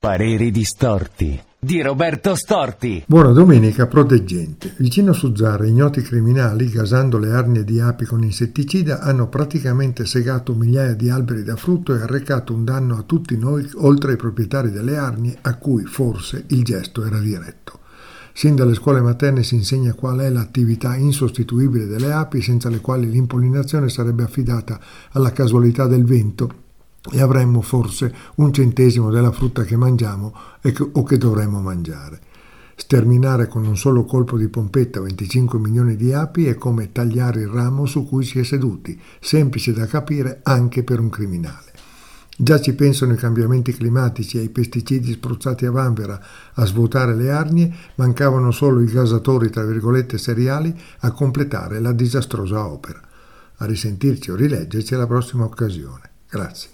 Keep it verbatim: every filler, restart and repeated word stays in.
Pareri distorti di Roberto Storti. Buona domenica proteggente. Vicino a Suzzara, ignoti criminali, gasando le arnie di api con insetticida, hanno praticamente segato migliaia di alberi da frutto e arrecato un danno a tutti noi, oltre ai proprietari delle arnie, a cui forse il gesto era diretto. Sin dalle scuole materne si insegna qual è l'attività insostituibile delle api, senza le quali l'impollinazione sarebbe affidata alla casualità del vento e avremmo forse un centesimo della frutta che mangiamo e che, o che dovremmo mangiare. Sterminare con un solo colpo di pompetta venticinque milioni di api è come tagliare il ramo su cui si è seduti, semplice da capire anche per un criminale. Già ci pensano i cambiamenti climatici e i pesticidi spruzzati a vanvera a svuotare le arnie, mancavano solo i gasatori tra virgolette seriali a completare la disastrosa opera. A risentirci o rileggerci alla prossima occasione. Grazie.